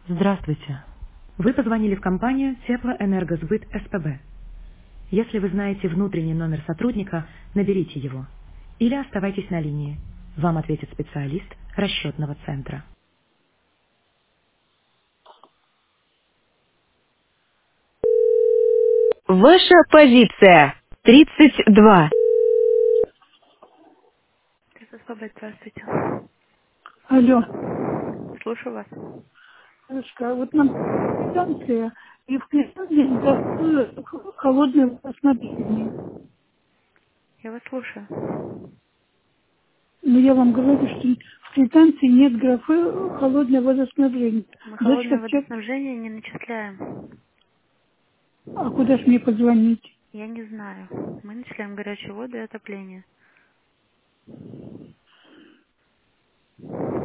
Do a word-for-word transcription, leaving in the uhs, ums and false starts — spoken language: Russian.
Здравствуйте. Вы позвонили в компанию Теплоэнергосбыт СПБ. Если вы знаете внутренний номер сотрудника, наберите его. Или оставайтесь на линии. Вам ответит специалист расчетного центра. Ваша позиция. тридцать два. СПБ, здравствуйте. Алло, Слушаю вас. Сашка, вот нам квитанция, и в квитанции графы холодное водоснабжение. Я вас слушаю. Но я вам говорю, что в квитанции нет графы холодное водоснабжение. Мы Дочка холодное в чат, водоснабжение не начисляем. а куда ж мне позвонить? Я не знаю. Мы начисляем горячую воду и отопление.